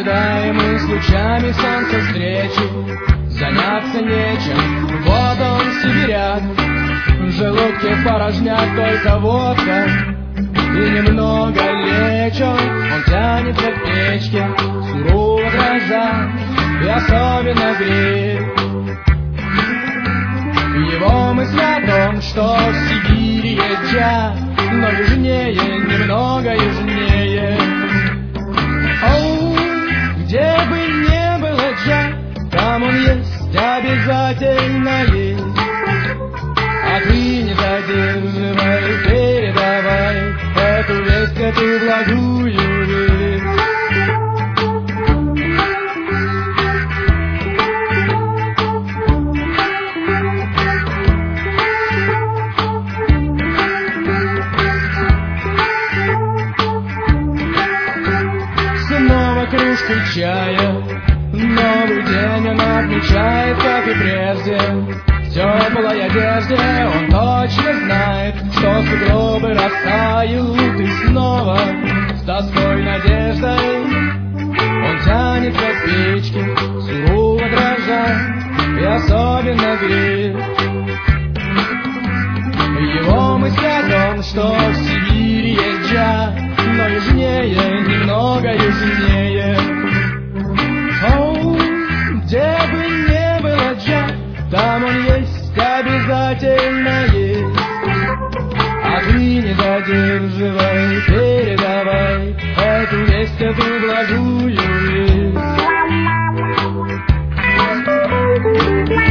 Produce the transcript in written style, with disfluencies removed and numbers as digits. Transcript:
ожидаемый с лучами солнца встречи. Заняться нечем, вот он сибиряк. В желудке порожняк, только водка и немного лечо. Он тянется к печке, сурово дрожа и особенно греет. Его мысль о том, что в Сибири есть джа, но южнее, немного южнее. Оу, где бы не было джа, там он есть, обязательно есть. А ты не задерживай, передавай эту весть, эту благую весть. Снова кружка чая, новый день он отмечает, как и прежде. В теплой одежде он точно знает, что сугробы растают, и снова с тоской надеждой он тянется к печке, сурово дрожа и особенно греет. Его мысль о том, что в Сибири есть джа, но южнее, немного южнее. Оу, где бы не было джа, там он есть, обязательно есть. А ты не задерживай, передавай эту весть, эту благую весть.